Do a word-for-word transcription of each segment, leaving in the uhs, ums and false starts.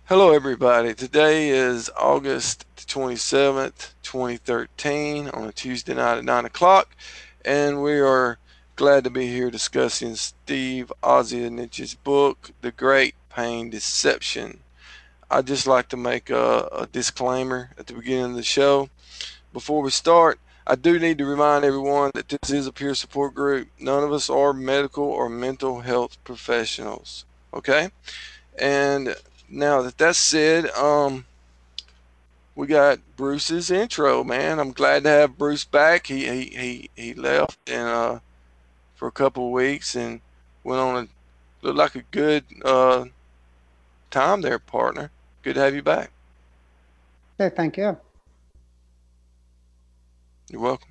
Hello, everybody. Today is August twenty-seventh, twenty thirteen, on a Tuesday night at nine o'clock, and we are glad to be here discussing Steve Ozanich's book, The Great Pain Deception. I'd just like to make a, a disclaimer at the beginning of the show. Before we start, I do need to remind everyone that this is a peer support group. None of us are medical or mental health professionals. Okay? And now that that's said, um, we got Bruce's intro, man. I'm glad to have Bruce back. He he he, he left and uh, for a couple of weeks and went on a looked like a good uh, time there, partner. Good to have you back. Okay, thank you. You're welcome.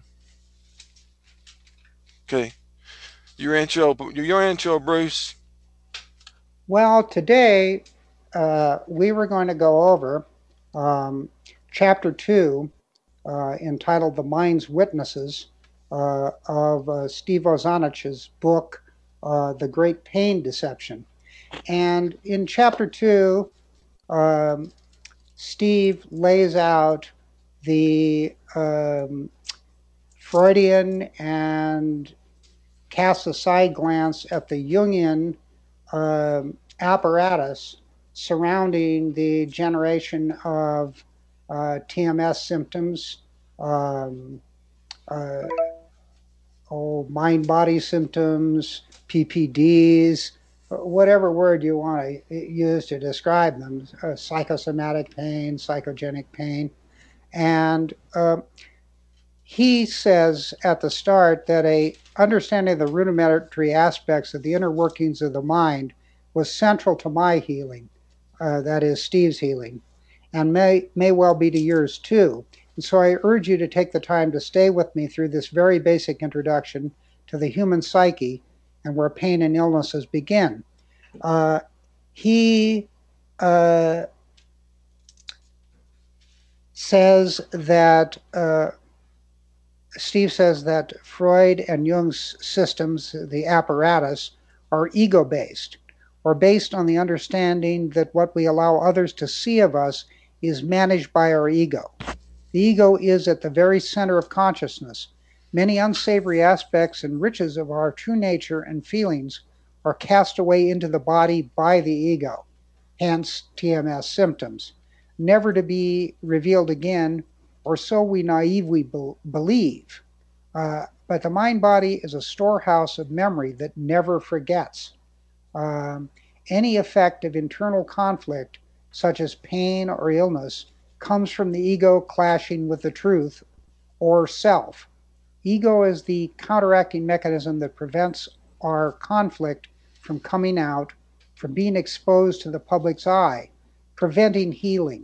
Okay, your intro, your intro, Bruce. Well, today uh, we were going to go over um, chapter two, uh, entitled The Mind's Witnesses, uh, of uh, Steve Ozanich's book, uh, The Great Pain Deception. And in chapter two, um, Steve lays out the um, Freudian and casts a side glance at the Jungian um, apparatus surrounding the generation of uh, T M S symptoms, um, uh, oh, mind body symptoms, P P Ds, whatever word you want to use to describe them, uh, psychosomatic pain, psychogenic pain. And uh, he says at the start that a understanding the rudimentary aspects of the inner workings of the mind was central to my healing, uh, that is Steve's healing, and may may well be to yours too. And so I urge you to take the time to stay with me through this very basic introduction to the human psyche and where pain and illnesses begin. Uh, he uh, says that uh, Steve says that Freud and Jung's systems, the apparatus, are ego based, or based on the understanding that what we allow others to see of us is managed by our ego. The ego is at the very center of consciousness. Many unsavory aspects and riches of our true nature and feelings are cast away into the body by the ego, hence T M S symptoms, never to be revealed again, or so we naively be- believe. Uh, but the mind body is a storehouse of memory that never forgets. Um, any effect of internal conflict, such as pain or illness, comes from the ego clashing with the truth or self. Ego is the counteracting mechanism that prevents our conflict from coming out, from being exposed to the public's eye, preventing healing.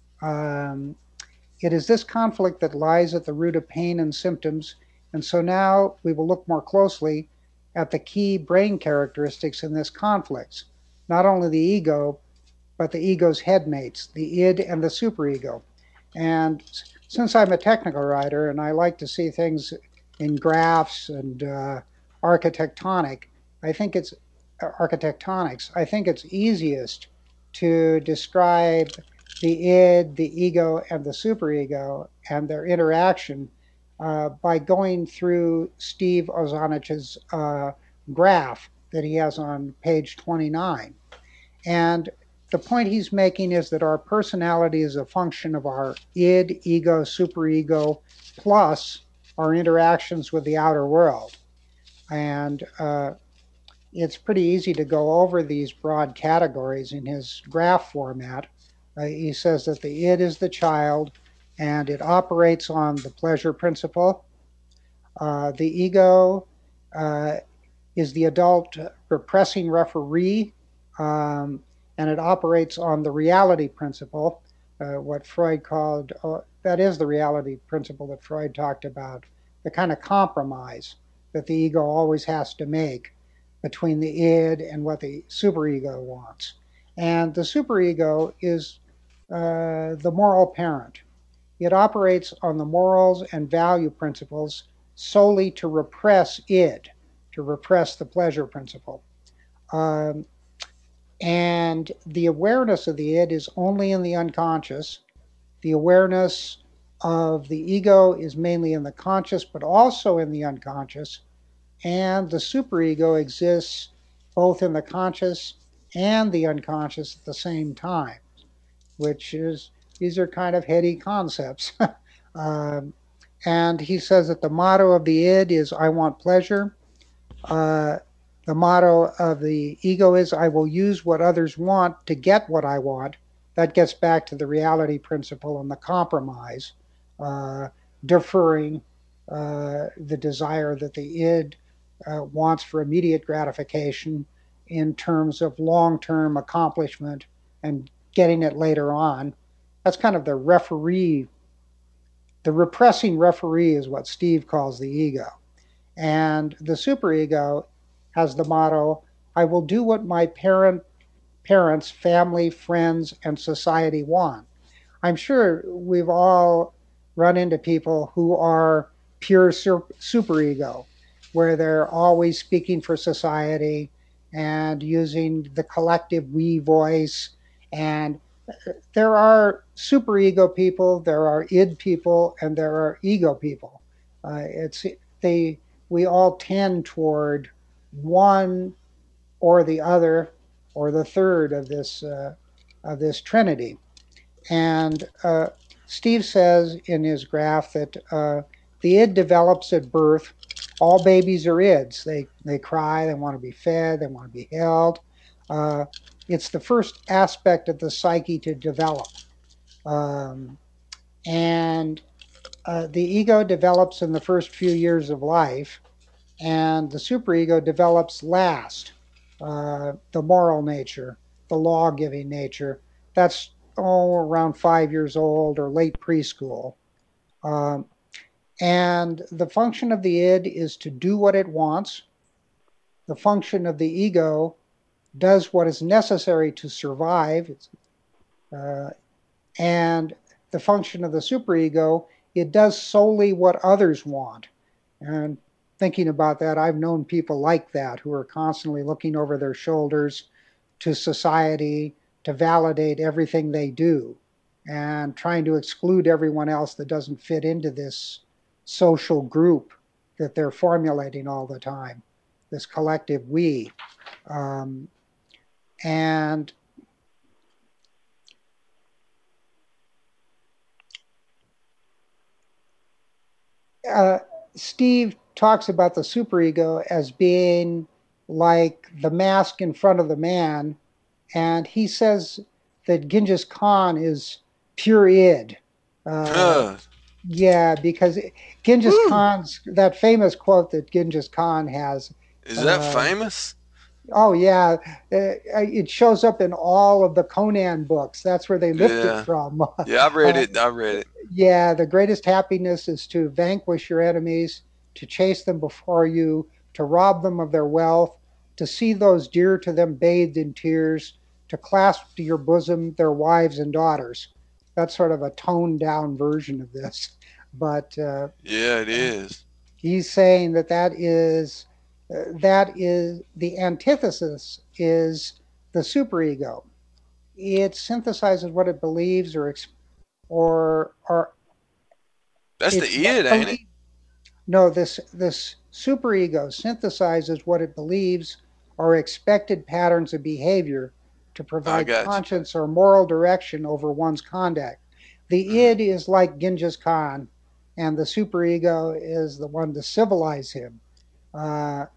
Um, it is this conflict that lies at the root of pain and symptoms, and so now we will look more closely at the key brain characteristics in this conflict, not only the ego, but the ego's headmates, the id and the superego. And since I'm a technical writer and I like to see things in graphs and uh, architectonic, I think it's uh, architectonics. I think it's easiest to describe the id, the ego, and the superego and their interaction uh, by going through Steve Ozanich's uh, graph that he has on page twenty-nine. And the point he's making is that our personality is a function of our id, ego, superego, plus our interactions with the outer world. And uh, it's pretty easy to go over these broad categories in his graph format. Uh, he says that the id is the child and it operates on the pleasure principle. Uh, the ego uh, is the adult repressing referee, um, and it operates on the reality principle, uh, what Freud called, uh, that is the reality principle that Freud talked about, the kind of compromise that the ego always has to make between the id and what the superego wants. And the superego is uh, the moral parent. It operates on the morals and value principles solely to repress id, to repress the pleasure principle. Um, And the awareness of the id is only in the unconscious. The awareness of the ego is mainly in the conscious, but also in the unconscious. And the superego exists both in the conscious and the unconscious at the same time, which is, these are kind of heady concepts. um, and he says that the motto of the id is, I want pleasure. Uh, the motto of the ego is, I will use what others want to get what I want. That gets back to the reality principle and the compromise, uh, deferring uh, the desire that the id uh, wants for immediate gratification in terms of long term accomplishment and getting it later on. That's kind of the referee, the repressing referee is what Steve calls the ego. And the superego has the motto, I will do what my parent, parents, family, friends, and society want. I'm sure we've all run into people who are pure superego, where they're always speaking for society and using the collective we voice. And there are superego people, there are id people, and there are ego people. Uh, it's they we all tend toward one or the other or the third of this uh, of this trinity. And uh, Steve says in his graph that uh, the id develops at birth. All babies are ids. They they cry. They want to be fed. They want to be held. Uh, it's the first aspect of the psyche to develop, um, and uh, the ego develops in the first few years of life, and the superego develops last. Uh, the moral nature, the law giving nature. That's oh around five years old or late preschool. Um, and the function of the id is to do what it wants. The function of the ego does what is necessary to survive. Uh, and the function of the superego, it does solely what others want. And thinking about that, I've known people like that who are constantly looking over their shoulders to society to validate everything they do and trying to exclude everyone else that doesn't fit into this social group that they're formulating all the time, this collective we. Um, and uh, Steve talks about the superego as being like the mask in front of the man, and he says that Genghis Khan is pure id. Uh, Uh, yeah, because Genghis woo! Khan's that famous quote that Genghis Khan has. Is that Uh, famous? oh yeah, uh, it shows up in all of the Conan books. That's where they lift it Yeah. from. Yeah, I read uh, it. I read it. yeah, the greatest happiness is to vanquish your enemies, to chase them before you, to rob them of their wealth, to see those dear to them bathed in tears, to clasp to your bosom their wives and daughters. That's sort of a toned down version of this. But uh, Yeah, it is. he's saying that that is uh, that is the antithesis is the superego. It synthesizes what it believes or or or That's the it's what id, it ain't it? believes. No, this this superego synthesizes what it believes are expected patterns of behavior to I provide got conscience or moral direction over one's conduct. you. The Hmm. id is like Genghis Khan, and the superego is the one to civilize him. Uh,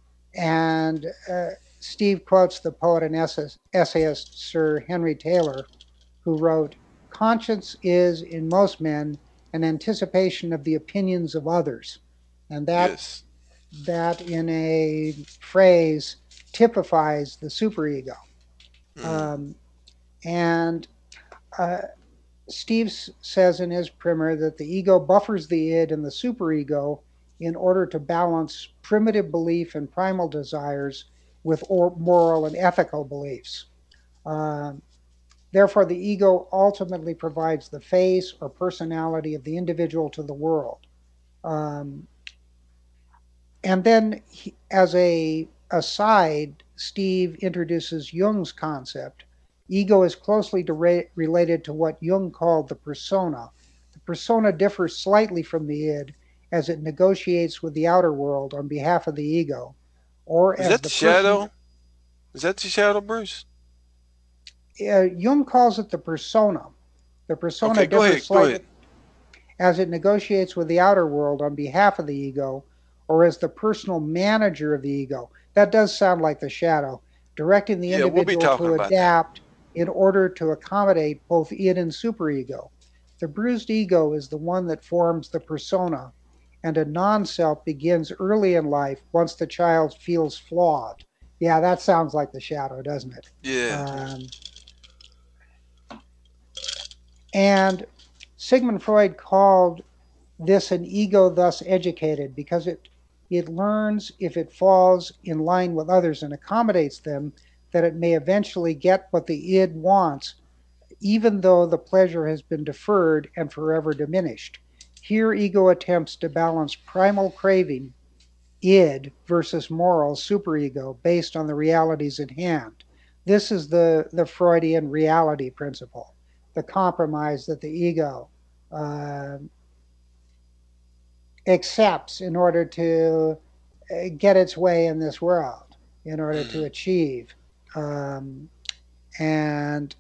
and uh, Steve quotes the poet and essayist Sir Henry Taylor, who wrote, conscience is, in most men, an anticipation of the opinions of others. And that, Yes. that in a phrase, typifies the superego. Hmm. Um, and uh, Steve says in his primer that the ego buffers the id and the superego in order to balance primitive belief and primal desires with moral and ethical beliefs. Um, Therefore, the ego ultimately provides the face or personality of the individual to the world. Um, and then, he, as a aside, Steve introduces Jung's concept. Ego is closely de- related to what Jung called the persona. The persona differs slightly from the id as it negotiates with the outer world on behalf of the ego, or Is as that the the person. shadow? Is that the shadow, Bruce? Uh, Jung calls it the persona. The persona Okay, go differs ahead. Go slightly ahead. as it negotiates with the outer world on behalf of the ego, or as the personal manager of the ego. That does sound like the shadow, directing the Yeah, we'll be individual talking to about that. adapt in order to accommodate both id and superego. The bruised ego is the one that forms the persona, and a non self begins early in life once the child feels flawed. Yeah, that sounds like the shadow, doesn't it? Yeah. Um, and Sigmund Freud called this an ego thus educated because it it learns if it falls in line with others and accommodates them that it may eventually get what the id wants even though the pleasure has been deferred and forever diminished. Here ego attempts to balance primal craving id versus moral superego based on the realities at hand. This is the the Freudian reality principle, the compromise that the ego uh, accepts in order to uh, get its way in this world, in order to Hmm. achieve. Um, and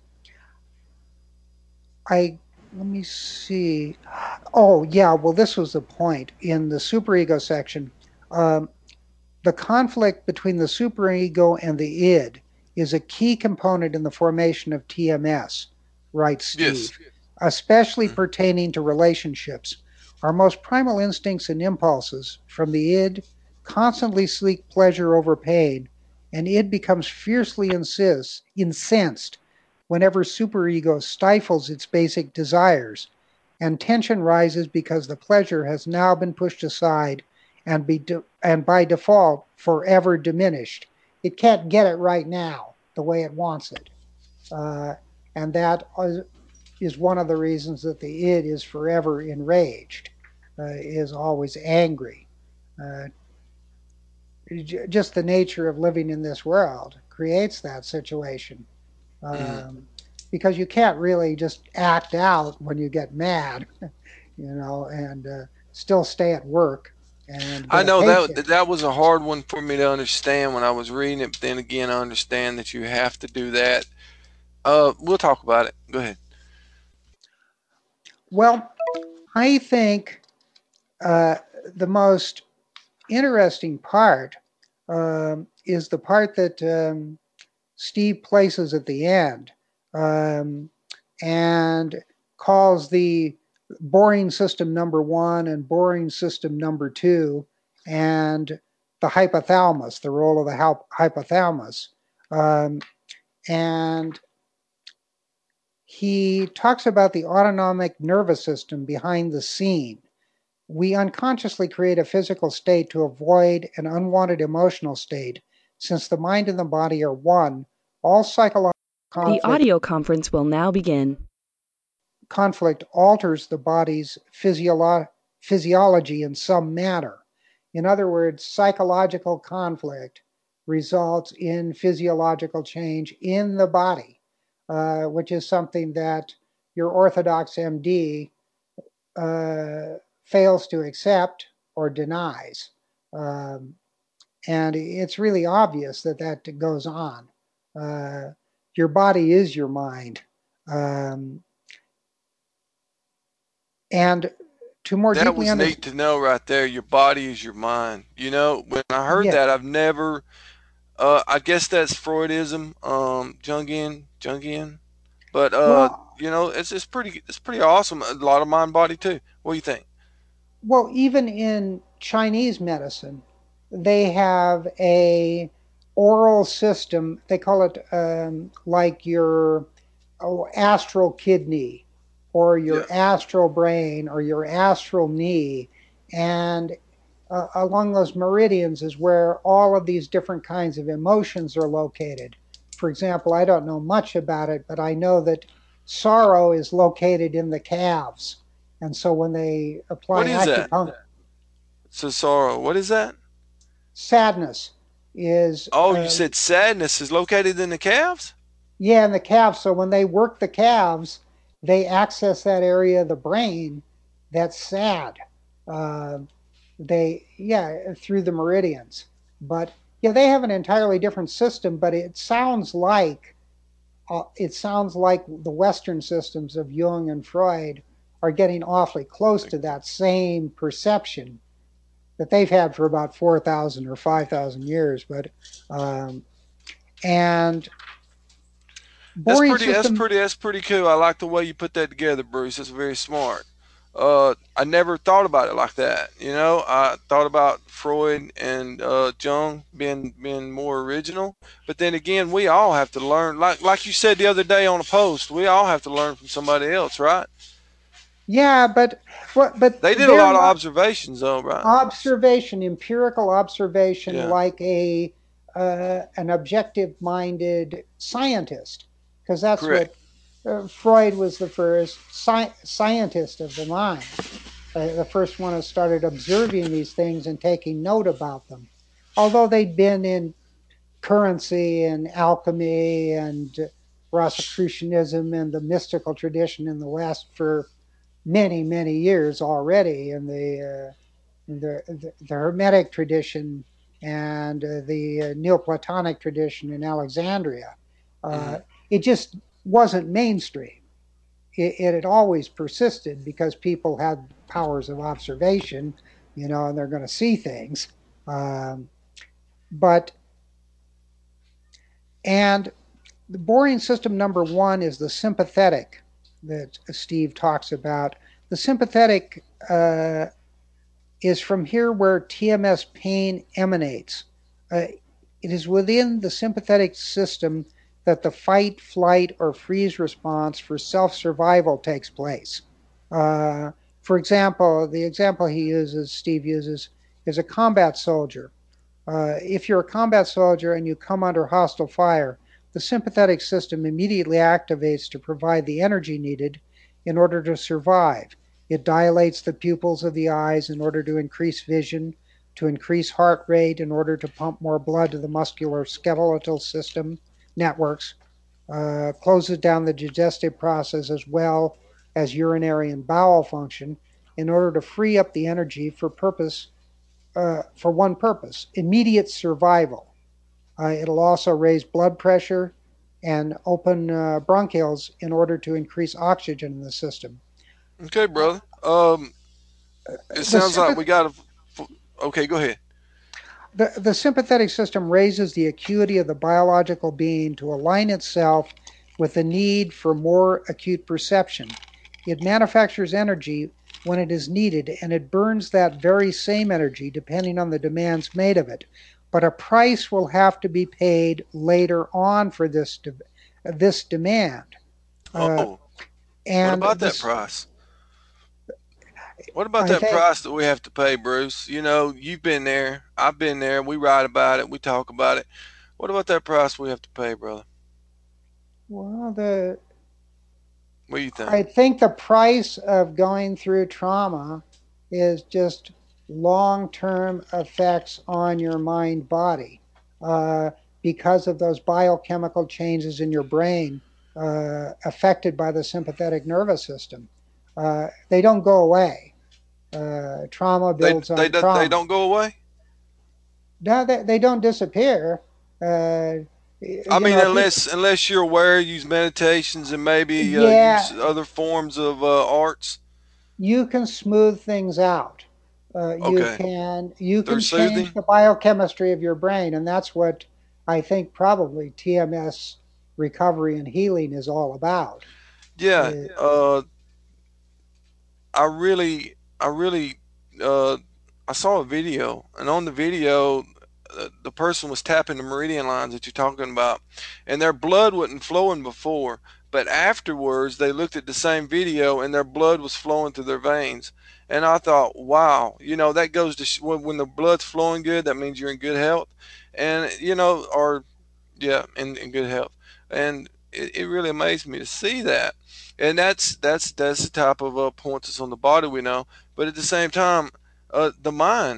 I, let me see. Oh, yeah, well, this was the point in the superego section. Um, the conflict between the superego and the id is a key component in the formation of T M S, writes Yes. Steve, especially Hmm. pertaining to relationships. Our most primal instincts and impulses from the id constantly seek pleasure over pain, and id becomes fiercely insist, incensed whenever superego stifles its basic desires, and tension rises because the pleasure has now been pushed aside and be de- and by default forever diminished. It can't get it right now the way it wants it, uh, and that is one of the reasons that the id is forever enraged, uh, is always angry. Uh, just the nature of living in this world creates that situation, Hmm. um, because you can't really just act out when you get mad, you know, and uh, still stay at work and I get a know that paycheck. that was a hard one for me to understand when I was reading it, but then again, I understand that you have to do that. Uh, we'll talk about it. Go ahead. Well, I think uh, the most interesting part um, is the part that um, Steve places at the end, um, and calls the boring system number one and boring system number two, and the hypothalamus, the role of the hypothalamus. Um, and he talks about the autonomic nervous system behind the scene. We unconsciously create a physical state to avoid an unwanted emotional state. Since the mind and the body are one, all psychological The conflict audio conference will now begin. conflict alters the body's physiolo- physiology in some manner. In other words, psychological conflict results in physiological change in the body, uh, which is something that your Orthodox M D uh, fails to accept or denies. Um, and it's really obvious that that goes on. Uh, your body is your mind. Um, and to more That deeply was neat understand, to know right there. Your body is your mind. You know, when I heard yeah, that, I've never. Uh, I guess that's Freudism, um, Jungian, Jungian. But uh, well, you know, it's it's pretty it's pretty awesome. A lot of mind body too. What do you think? well, even in Chinese medicine, they have a oral system. They call it um, like your oh, astral kidney or Yeah. your astral brain or your astral knee. And uh, along those meridians is where all of these different kinds of emotions are located. For example, I don't know much about it, but I know that sorrow is located in the calves. And so when they apply What is that? acupuncture, Cesaro. What is that? sadness, is Oh, you uh, said sadness is located in the calves? yeah, in the calves. So when they work the calves, they access that area of the brain that's sad. Uh, they yeah through the meridians, but yeah, they have an entirely different system. But it sounds like uh, it sounds like the Western systems of Jung and Freud are getting awfully close to that same perception that they've had for about four thousand or five thousand years. But um, and That's boring pretty. That's system. pretty. That's pretty cool. I like the way you put that together, Bruce. That's very smart. Uh, I never thought about it like that. You know, I thought about Freud and uh, Jung being being more original. But then again, we all have to learn. Like like you said the other day on a post, we all have to learn from somebody else, right? Yeah, but what? But They did a they're lot of not observations, though, right? observation, empirical observation, Yeah, like a uh, an objective-minded scientist, because that's correct. what uh, Freud was the first sci- scientist of the mind, uh, the first one who started observing these things and taking note about them. Although they'd been in currency and alchemy and Rosicrucianism and the mystical tradition in the West for many, many years already, in the uh, the, the, the Hermetic tradition and uh, the uh, Neoplatonic tradition in Alexandria. Uh, Hmm. it just wasn't mainstream. It, it had always persisted because people had powers of observation, you know, and they're going to see things. Um, but, and the boring system number one is the sympathetic that Steve talks about. The sympathetic uh, is from here where T M S pain emanates. Uh, it is within the sympathetic system that the fight, flight, or freeze response for self survival takes place. Uh, for example, the example he uses, Steve uses, is a combat soldier. Uh, if you're a combat soldier and you come under hostile fire, the sympathetic system immediately activates to provide the energy needed in order to survive. It dilates the pupils of the eyes in order to increase vision, to increase heart rate in order to pump more blood to the muscular skeletal system networks, uh, closes down the digestive process as well as urinary and bowel function in order to free up the energy for purpose uh, for one purpose: immediate survival. Uh, it'll also raise blood pressure and open uh, bronchioles in order to increase oxygen in the system. Okay, Uh, brother. Um, it the, sounds like sympath- we got to. Okay, go ahead. the, the sympathetic system raises the acuity of the biological being to align itself with the need for more acute perception. It manufactures energy when it is needed, and it burns that very same energy depending on the demands made of it. But a price will have to be paid later on for this de- this demand. Uh, Oh, what and about that this, price? What about I that think, price that we have to pay, Bruce? You know, you've been there. I've been there. We write about it. We talk about it. What about that price we have to pay, brother? well, the What do you think? I think the price of going through trauma is just long term effects on your mind body uh, because of those biochemical changes in your brain uh, affected by the sympathetic nervous system. Uh, they don't go away. Uh, trauma They builds they on don't they trauma. don't go away. No, they, they don't disappear. Uh, I you mean, know, if you, unless unless you're aware, use meditations and maybe uh, use yeah, other forms of uh, arts. you can smooth things out. Uh, you Okay, can you through can change soothing. the biochemistry of your brain, and that's what I think probably T M S recovery and healing is all about. Yeah. Uh, Uh, I really, I really, uh, I saw a video, and on the video, uh, the person was tapping the meridian lines that you're talking about, and their blood wasn't flowing before, but afterwards they looked at the same video, and their blood was flowing through their veins. And I thought, wow, you know, that goes to sh- when, when the blood's flowing good, that means you're in good health, and you know, or yeah, in, in good health. And it, it really amazed me to see that. And that's that's that's the type of uh, points that's on the body we know. But at the same time, uh, the mind,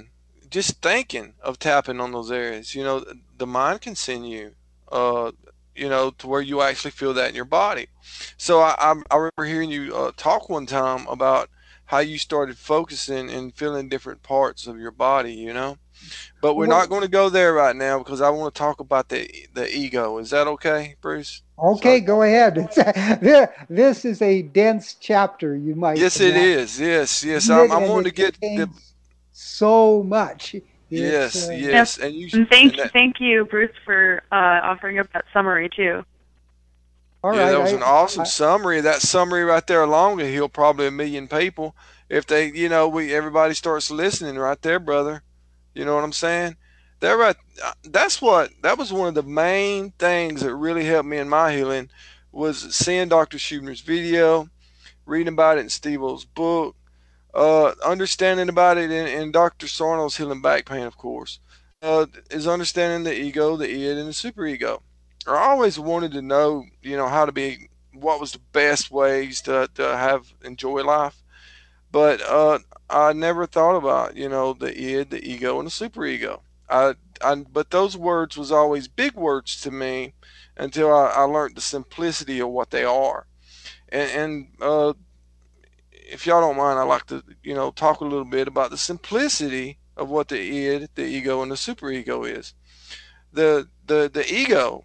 just thinking of tapping on those areas. You know, the mind can send you, uh, you know, to where you actually feel that in your body. So I, I, I remember hearing you uh, talk one time about how you started focusing and feeling different parts of your body, you know. But we're not Well, going to go there right now because I want to talk about the the ego. Is that okay, Bruce? okay, So go ahead. It's, this is a dense chapter, you might yes, it imagine. is. Yes, yes. I'm It, I'm and wanting it to get the contains so much. It's yes, uh, Yes, yes, and you and thank and that thank you, Bruce, for uh, offering up that summary too. all yeah, right. that was I, an awesome I summary. That summary right there alone will heal probably a million people if they, you know, we everybody starts listening right there, brother. You know what I'm saying? That right. uh, That's what. That was one of the main things that really helped me in my healing was seeing doctor Schubner's video, reading about it in Steve-O's book, uh, understanding about it in, in doctor Sarno's healing back pain, of course, uh, is understanding the ego, the id, and the superego. I always wanted to know, you know, how to be, what was the best ways to, to have enjoy life, but uh, I never thought about, you know, the id, the ego, and the superego. I, I, but those words was always big words to me until I, I learned the simplicity of what they are. And, and uh, if y'all don't mind, I'd like to, you know, talk a little bit about the simplicity of what the id, the ego, and the superego is. The the the ego,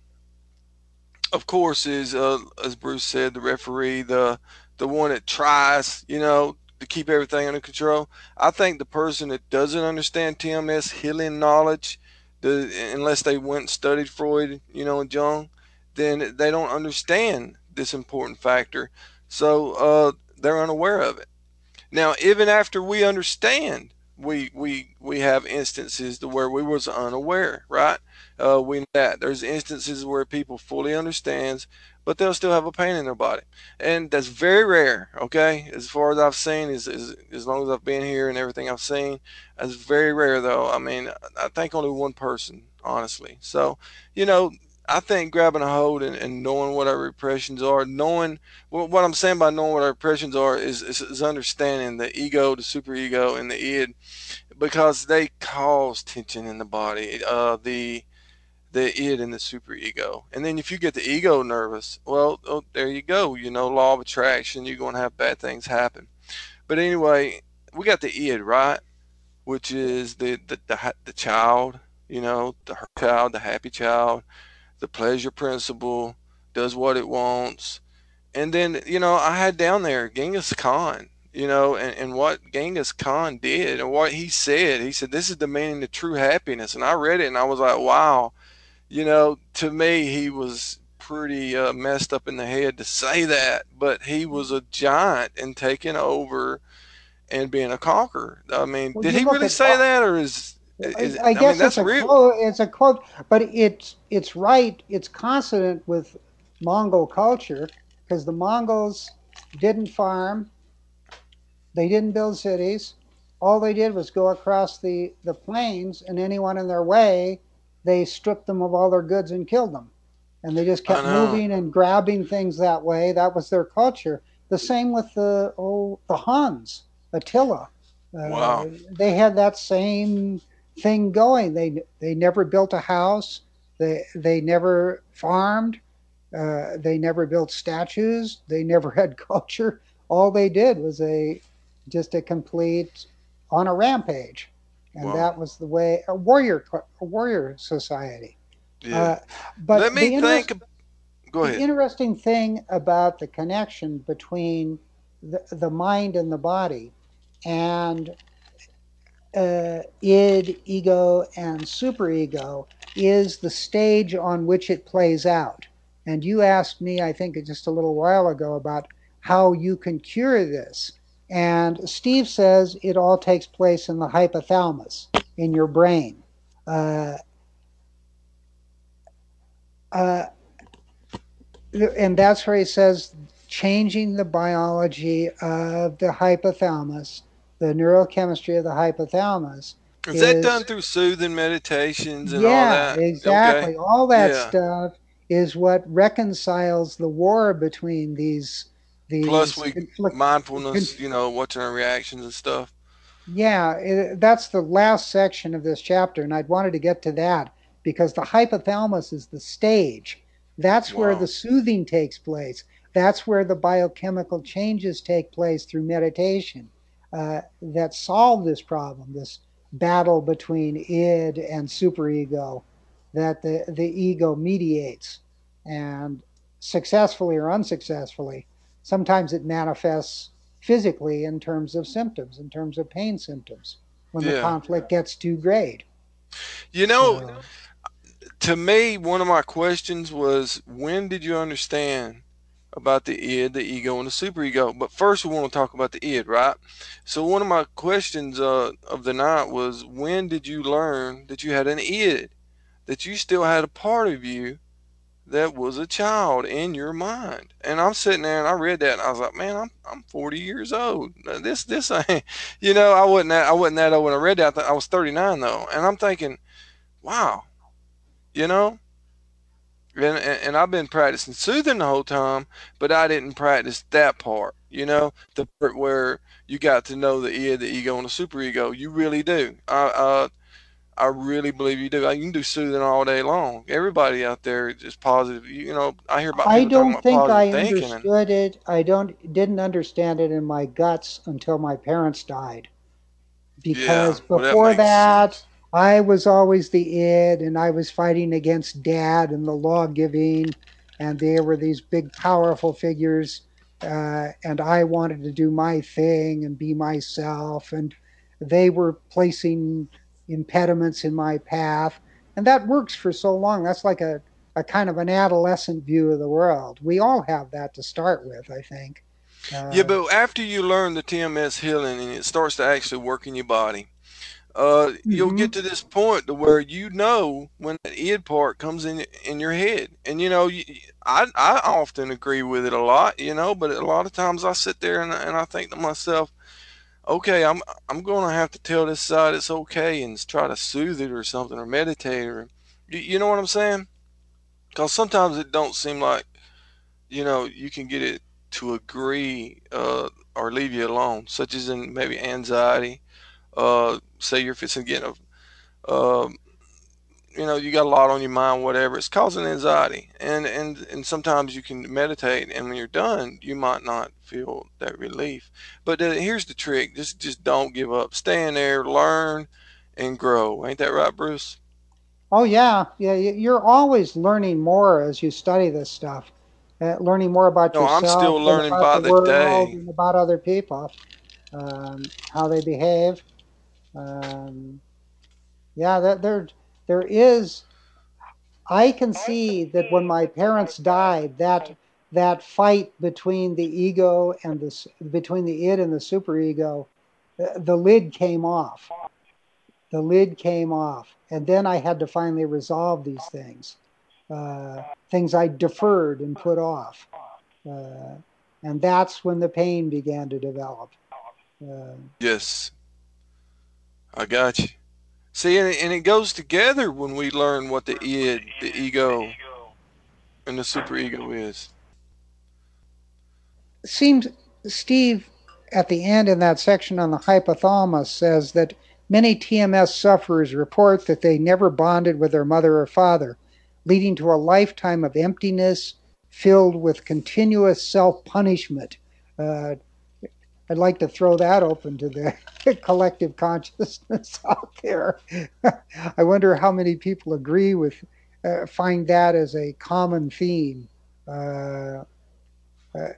of course, is uh, as Bruce said, the referee, the the one that tries, you know, to keep everything under control. I think the person that doesn't understand T M S healing knowledge, the, unless they went and studied Freud, you know, and Jung, then they don't understand this important factor. So uh, they're unaware of it. Now, even after we understand, we we we have instances to where we was unaware, right? Uh, we know that there's instances where people fully understands, but they'll still have a pain in their body, and that's very rare. Okay, as far as I've seen, is as, as long as I've been here and everything I've seen, that's very rare. Though I mean, I think only one person, honestly. So, you know, I think grabbing a hold and, and knowing what our repressions are, knowing well, what I'm saying by knowing what our impressions are is, is, is understanding the ego, the superego, and the id because they cause tension in the body. Uh, the the id and the superego, and then if you get the ego nervous, well, oh, there you go. You know, law of attraction. You're going to have bad things happen. But anyway, we got the id right, which is the the the, the child. You know, the child, the happy child, the pleasure principle, does what it wants. And then, you know, I had down there Genghis Khan, you know, and, and what Genghis Khan did and what he said. He said, this is the meaning of true happiness. And I read it and I was like, wow, you know, to me, he was pretty uh, messed up in the head to say that, but he was a giant in taking over and being a conqueror. I mean, well, did you he look really at say that or is, I is I I mean, guess it's that's a real. quote. It's a quote, but it's it's right. It's consonant with Mongol culture because the Mongols didn't farm, they didn't build cities. All they did was go across the the plains, and anyone in their way, they stripped them of all their goods and killed them. And they just I kept know. moving and grabbing things that way. That was their culture. The same with the oh the Huns, Attila. Wow. Uh, they had that same thing going. They they never built a house. They they never farmed. Uh, they never built statues. They never had culture. All they did was a just a complete on a rampage, and Wow. that was the way a warrior a warrior society. Yeah. Uh, but Let me the interest think. Go the ahead. interesting thing about the connection between the, the mind and the body and uh, id, ego, and superego is the stage on which it plays out. And you asked me, I think, just a little while ago about how you can cure this. And Steve says it all takes place in the hypothalamus, in your brain. Uh, uh, and that's where he says changing the biology of the hypothalamus, the neurochemistry of the hypothalamus Is that done is through soothing meditations and all yeah, that? Okay. exactly. All that Yeah. stuff is what reconciles the war between these Plus these we conflict. mindfulness, Conf, you know, watching our reactions and stuff. Yeah, it, that's the last section of this chapter, and I'd wanted to get to that because the hypothalamus is the stage. That's where the Wow. soothing takes place. That's where the biochemical changes take place through meditation uh, that solve this problem, this battle between id and superego that the, the ego mediates. And successfully or unsuccessfully, sometimes it manifests physically in terms of symptoms, in terms of pain symptoms, when the Yeah. conflict gets too great. You know, So to me, one of my questions was, when did you understand about the id, the ego, and the superego? But first, we want to talk about the id, right? So, one of my questions uh, of the night was, when did you learn that you had an id, that you still had a part of you that was a child in your mind? And I'm sitting there and I read that and I was like, man, I'm I'm forty years old. This this ain't, you know, I wasn't that, I wasn't that old when I read that. I was thirty-nine though, and I'm thinking, wow, you know. And, and, and I've been practicing soothing the whole time, but I didn't practice that part, you know, the part where you got to know the id, the ego, and the superego. You really do. I, uh, I really believe you do. You can do soothing all day long. Everybody out there is positive. You, you know, I hear about I people talking don't about think positive I thinking, and understood it. I don't didn't understand it in my guts until my parents died. yeah, Because well, that before makes that, sense. I was always the id and I was fighting against dad and the law giving, and there were these big, powerful figures. Uh, and I wanted to do my thing and be myself, and they were placing impediments in my path. And that works for so long. That's like a, a kind of an adolescent view of the world. We all have that to start with, I think. Yeah, Uh, but after you learn the T M S healing and it starts to actually work in your body, uh, you'll get mhm. to this point to where you know when that id part comes in in your head, and you know, you, I I often agree with it a lot, you know, but a lot of times I sit there and, and I think to myself, okay, I'm I'm gonna have to tell this side it's okay and try to soothe it or something or meditate or, you, you know what I'm saying? Because sometimes it don't seem like, you know, you can get it to agree uh, or leave you alone, such as in maybe anxiety. Uh, say you're fixing to get a um, you know, you got a lot on your mind, whatever, it's causing anxiety, and and and sometimes you can meditate, and when you're done you might not feel that relief. But uh, here's the trick: just just don't give up, stay in there, learn and grow. Ain't that right, Bruce? Oh yeah, yeah. y- You're always learning more as you study this stuff, uh, learning more about No, I'm yourself still and learning about by the the world day. and about other people, um, how they behave. Um, yeah, that there there is. I can see that when my parents died, that that fight between the ego and the s- between the id and the superego, uh, the lid came off. The lid came off, and then I had to finally resolve these things. uh, Things I deferred and put off. Uh, and that's when the pain began to develop. Uh, Yes, I got you. See, and it, and it goes together when we learn what the id, the ego, and the superego is. seems Steve, at the end in that section on the hypothalamus, says that many T M S sufferers report that they never bonded with their mother or father, leading to a lifetime of emptiness filled with continuous self punishment. Uh, I'd like to throw that open to the collective consciousness out there. I wonder how many people agree with, uh, find that as a common theme. Uh, uh,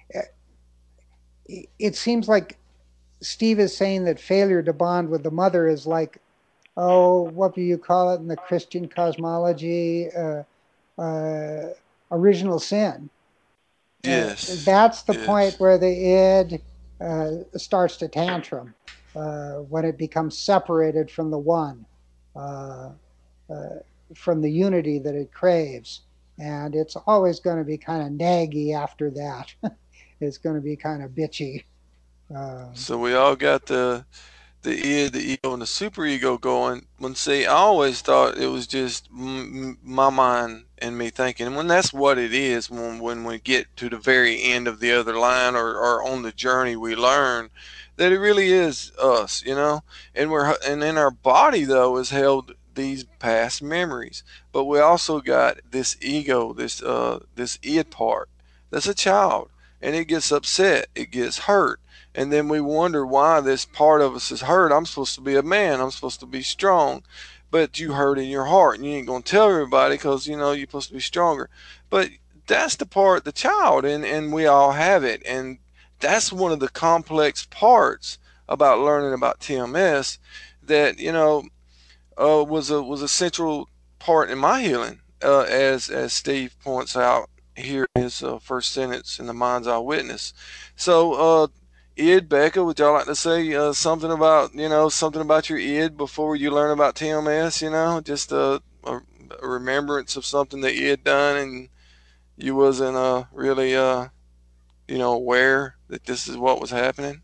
it seems like Steve is saying that failure to bond with the mother is like, oh, what do you call it in the Christian cosmology? Uh, uh, Original sin. Uh, Yes, that's the point yes. where the id uh, starts to tantrum, uh, when it becomes separated from the one, uh, uh, from the unity that it craves. And it's always going to be kind of naggy after that. It's going to be kind of bitchy. Um, So we all got the the id, the ego, and the superego going. When see, I always thought it was just m- my mind and me thinking. And when that's what it is, when when we get to the very end of the other line, or, or on the journey, we learn that it really is us, you know. And we're and in our body though is held these past memories, but we also got this ego, this uh this id part that's a child, and it gets upset, it gets hurt, and then we wonder why this part of us is hurt. I'm supposed to be a man. I'm supposed to be strong, but you hurt in your heart, and you ain't gonna tell everybody because you know you're supposed to be stronger. But that's the part, the child, and and we all have it, and that's one of the complex parts about learning about T M S that you know uh, was a was a central part in my healing, uh, as as Steve points out here in his uh, first sentence in the Mind's Eye Witness. So, uh, id, Becca, would y'all like to say uh, something about you know something about your id before you learn about T M S? You know, just a, a, a remembrance of something that you had done and you wasn't uh, really uh, you know aware that this is what was happening.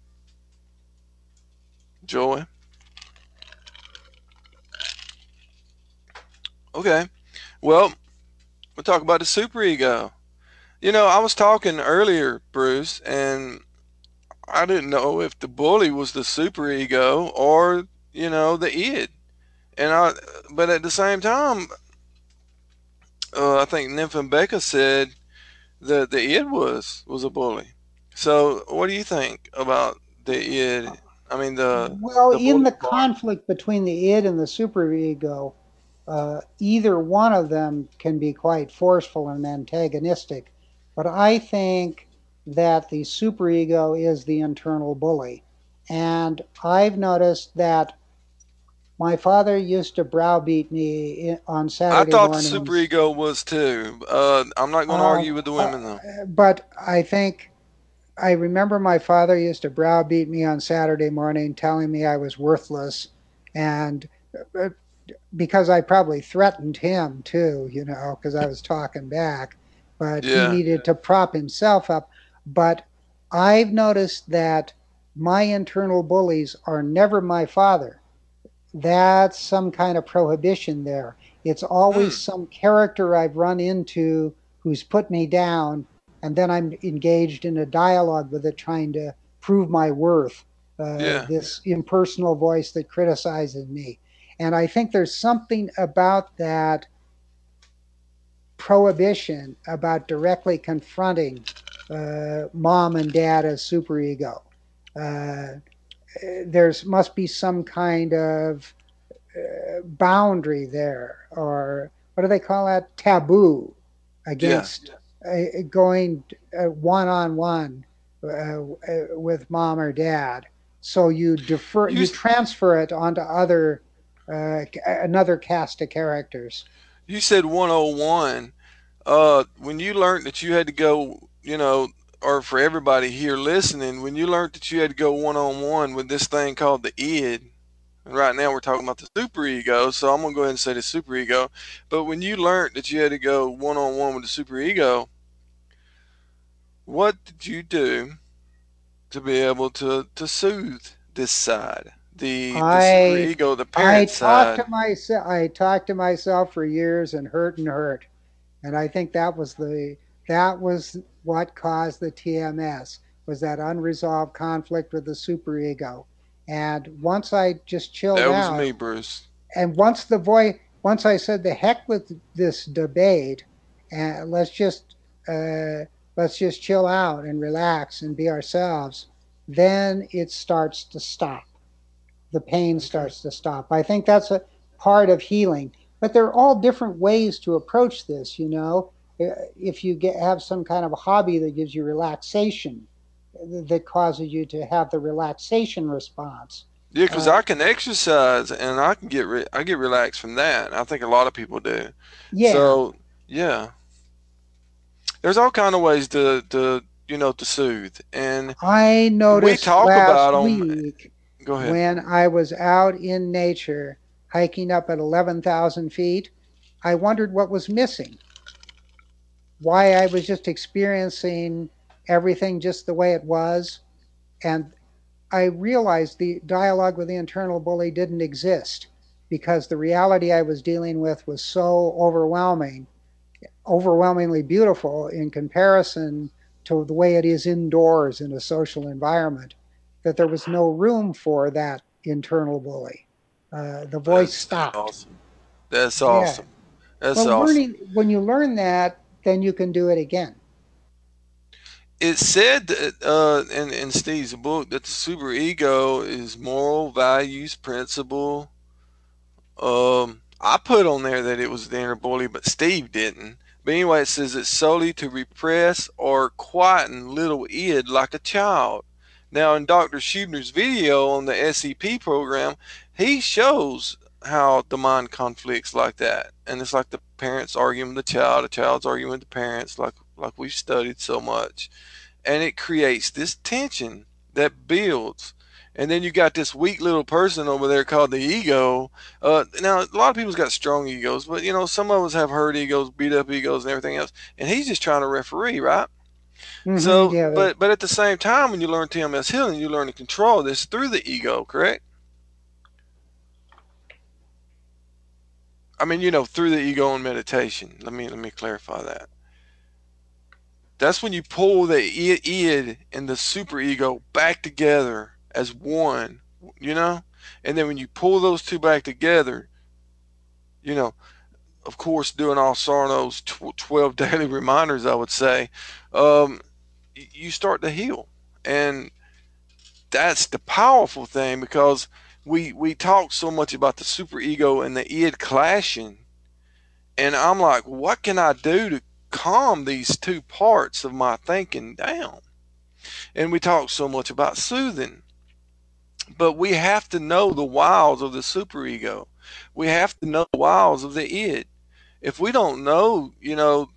Joy. Okay. Well, we'll talk about the superego. You know, I was talking earlier, Bruce, and I didn't know if the bully was the superego or, you know, the id. And I, but at the same time, uh, I think Nymph and Becca said that the id was was a bully. So, what do you think about the id? I mean, the Well, the in bully the part. conflict between the id and the superego, uh, either one of them can be quite forceful and antagonistic. But I think that the superego is the internal bully. And I've noticed that my father used to browbeat me i- on I Saturday thought the mornings. superego was too. Uh, I'm not going to Uh, argue with the uh, women though. but I think I remember my father used to browbeat me on Saturday morning, telling me I was worthless, and uh, because I probably threatened him too, you know, because I was talking back, but he Yeah. needed to prop himself up. But I've noticed that my internal bullies are never my father. That's some kind of prohibition there. It's always Hmm. some character I've run into who's put me down, and then I'm engaged in a dialogue with it, trying to prove my worth. Uh, Yeah. this impersonal voice that criticizes me. And I think there's something about that prohibition about directly confronting uh, mom and dad as superego. Uh, there's must be some kind of uh, boundary there, or what do they call that? Taboo Yeah. against uh, going one on one with mom or dad. So you defer, You you transfer it onto other, uh, another cast of characters. you said one oh one. Uh, when you learned that you had to go, you know, or for everybody here listening, when you learned that you had to go one on one with this thing called the id, and right now we're talking about the superego, so I'm gonna go ahead and say the superego. But when you learned that you had to go one on one with the superego, what did you do to be able to to soothe this side, the the I superego, the I parent talked to side? myself. I talked to myself for years and hurt and hurt. And I think that was the that was what caused the T M S, was that unresolved conflict with the superego. And once I just chilled That was out, me, Bruce. and once the voice, once I said the heck with this debate, and let's just uh, let's just chill out and relax and be ourselves, then it starts to stop. The pain Okay. starts to stop. I think that's a part of healing. But there are all different ways to approach this, you know. Uh, If you get, have some kind of a hobby that gives you relaxation, uh, that causes you to have the relaxation response. Yeah, 'cause Uh, I can exercise and I can get re- I get relaxed from that. I think a lot of people do. yeah, So yeah, there's all kind of ways to to you know to soothe, and I we noticed talk last about them. week Go ahead. when I was out in nature hiking up at eleven thousand feet, I wondered what was missing, why I was just experiencing everything just the way it was. And I realized the dialogue with the internal bully didn't exist because the reality I was dealing with was so overwhelming, overwhelmingly beautiful in comparison to the way it is indoors in a social environment, that there was no room for that internal bully. Uh, the voice That's stopped. awesome. That's Yeah. awesome. That's Well, awesome. learning, when you learn that, then you can do it again. It said that, uh, in, in Steve's book that the superego is moral, values, principle. Um, I put on there that it was the inner bully, but Steve didn't. But anyway, it says it's solely to repress or quieten little id like a child. Now, in Doctor Schubner's video on the S E P program, he shows how the mind conflicts like that, and it's like the parents arguing with the child, the child's arguing with the parents, like like we've studied so much, and it creates this tension that builds. And then you got this weak little person over there called the ego. Uh, now, a lot of people's got strong egos, but you know, some of us have hurt egos, beat up egos, and everything else. And he's just trying to referee, right? Hmm So, yeah. The, but but at the same time, when you learn T M S healing, you learn to control this through the ego, correct? I mean, you know, through the ego in meditation. Let me let me clarify that. That's when you pull the id and the superego back together as one, you know? And then when you pull those two back together, you know, of course, doing all Sarno's twelve daily reminders, I would say, um, you start to heal. And that's the powerful thing because we, we talk so much about the superego and the id clashing. And I'm like, what can I do to calm these two parts of my thinking down? And we talk so much about soothing, but we have to know the wiles of the superego. We have to know the wiles of the id. If we don't know, you know,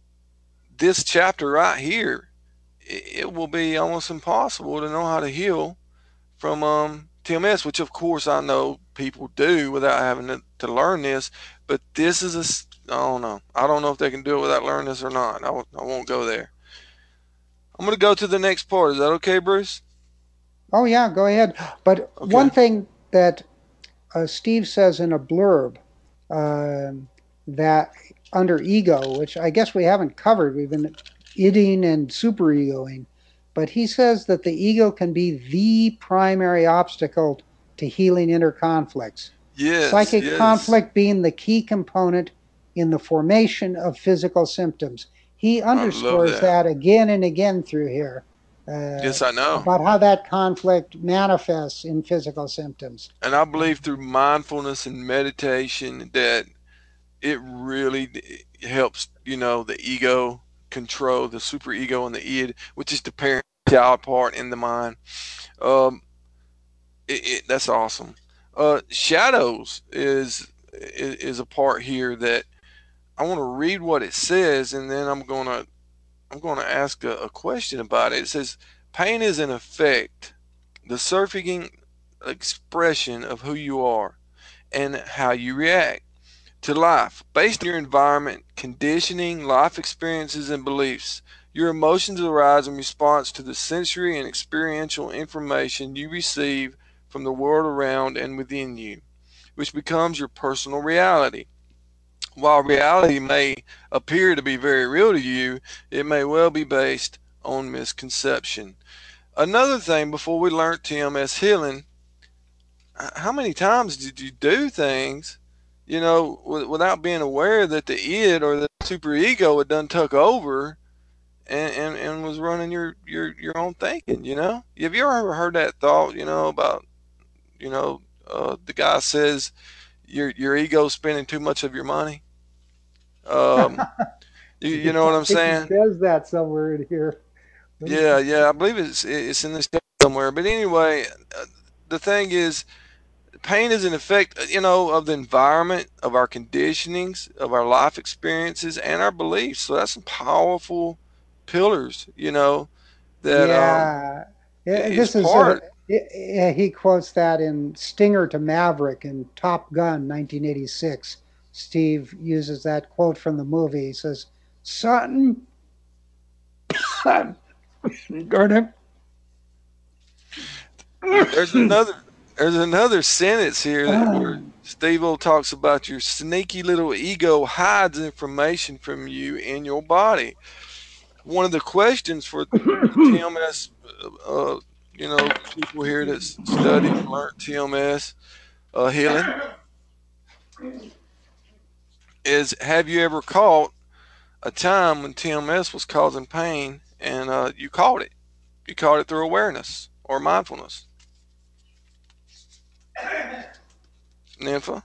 this chapter right here, it will be almost impossible to know how to heal from um, T M S, which of course I know people do without having to, to learn this. But this is a, I don't know. I don't know if they can do it without learning this or not. I w- I won't go there. I'm going to go to the next part. Is that okay, Bruce? oh, yeah, go ahead. But one Okay. thing that uh, Steve says in a blurb um that under ego, which I guess we haven't covered, we've been idding and superegoing, but he says that the ego can be the primary obstacle to healing inner conflicts. Yes, Psychic yes. conflict being the key component in the formation of physical symptoms. He I love underscores that. that again and again through here uh, Yes, I know. about how that conflict manifests in physical symptoms. And I believe through mindfulness and meditation that it really helps, you know, the ego control the super ego and the id, which is the parent child part in the mind. Um, it, it, that's awesome. Uh, shadows is, is is a part here that I want to read what it says, and then I'm gonna I'm gonna ask a, a question about it. It says pain is in effect the surfacing expression of who you are and how you react to life based on your environment, conditioning, life experiences, and beliefs. Your emotions arise in response to the sensory and experiential information you receive from the world around and within you, which becomes your personal reality. While reality may appear to be very real to you, it may well be based on misconception. Another thing before we learned T M S healing, how many times did you do things, you know, w- without being aware that the id or the super ego had done took over and, and, and was running your, your, your own thinking, you know? Have you ever heard that thought, you know, about, you know, uh, the guy says your, your ego's spending too much of your money? Um, you, you know Yeah, what I I'm think he saying? says that somewhere in here. Yeah, yeah, I believe it's, it's in this text somewhere. But anyway, uh, the thing is, pain is an effect, you know, of the environment, of our conditionings, of our life experiences, and our beliefs. So that's some powerful pillars, you know, that um Yeah, Yeah, is this is a, part. yeah, he quotes that in Stinger to Maverick in Top Gun nineteen eighty-six. Steve uses that quote from the movie. He says, "Son, I'm gonna There's another there's another sentence here that where Steve-O talks about your sneaky little ego hides information from you in your body. One of the questions for T M S, uh, you know, people here that study and learn T M S uh, healing is: have you ever caught a time when T M S was causing pain and uh, you caught it? You caught it through awareness or mindfulness. Nympha?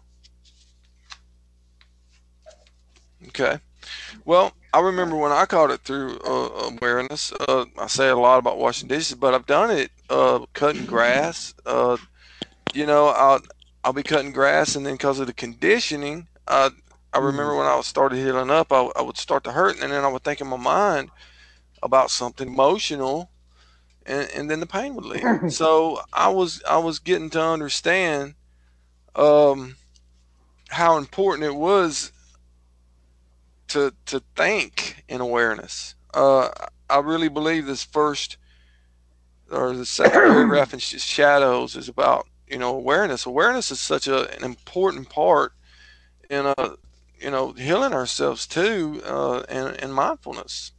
Okay. Well, I remember when I caught it through uh, awareness. Uh, I say a lot about washing dishes, but I've done it uh, cutting grass. Uh, you know, I'll I'll be cutting grass, and then because of the conditioning, I I remember when I was started healing up, I, I would start to hurt, and then I would think in my mind about something emotional, and, and then the pain would leave. So I was I was getting to understand um, how important it was to to think in awareness. Uh, I really believe this first or the second paragraph in Shadows is about you know awareness. Awareness is such a, an important part in uh you know healing ourselves too, uh, and, and mindfulness.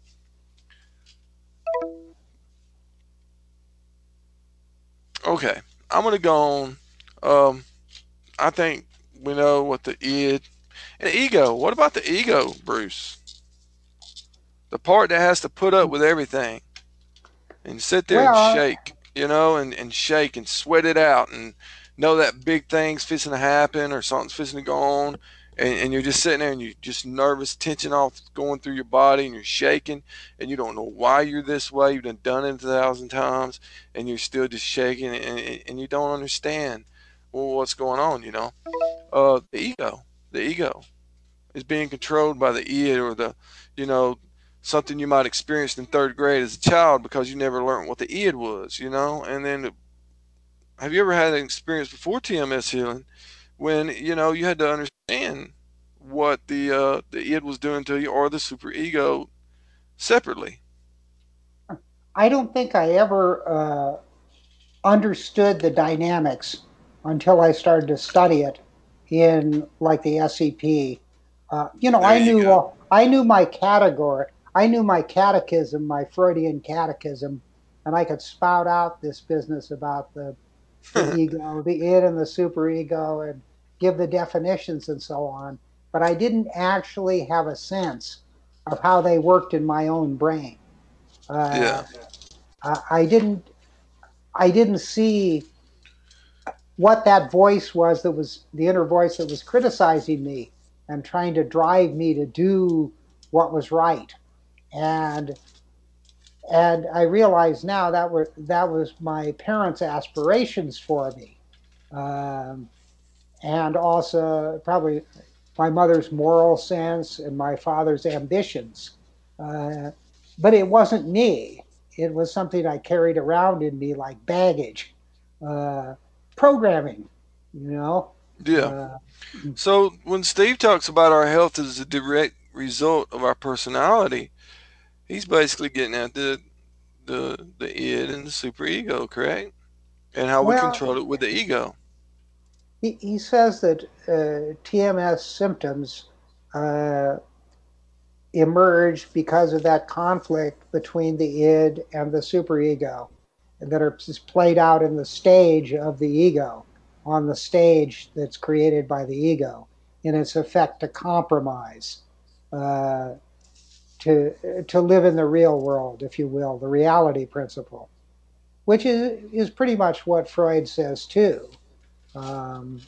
Okay, I'm gonna go on. Um, I think we know what the id and ego. What about the ego, Bruce? The part that has to put up with everything and sit there and Well, shake, you know, and, and shake and sweat it out and know that big thing's fixing to happen or something's fixing to go on. And, and you're just sitting there and you're just nervous, tension off going through your body and you're shaking and you don't know why you're this way. You've done, done it a thousand times and you're still just shaking and, and you don't understand well, what's going on, you know. Uh, the ego, the ego is being controlled by the id or the, you know, something you might experience in third grade as a child because you never learned what the id was, you know. And then, have you ever had an experience before T M S healing when you know you had to understand what the uh, the id was doing to you or the super ego separately? I don't think I ever uh, understood the dynamics until I started to study it in like the S C P. Uh, you know, There I you knew go. uh, I knew my category. I knew my catechism, my Freudian catechism, and I could spout out this business about the the ego, the id, and the superego, and give the definitions and so on. But I didn't actually have a sense of how they worked in my own brain. Uh, Yeah, I, I didn't. I didn't see what that voice was that was the inner voice that was criticizing me and trying to drive me to do what was right. And and I realize now that were that was my parents' aspirations for me, um, and also probably my mother's moral sense and my father's ambitions. Uh, but it wasn't me. It was something I carried around in me like baggage, uh, programming, you know. yeah. Uh, So when Steve talks about our health as a direct result of our personality, he's basically getting at the the the id and the super ego, correct? And how we well, control it with the ego. he, he says that uh, T M S symptoms uh, emerge because of that conflict between the id and the superego that are just played out in the stage of the ego, on the stage that's created by the ego, in its effect to compromise, uh, to to live in the real world, if you will, the reality principle, which is is pretty much what Freud says too. Um,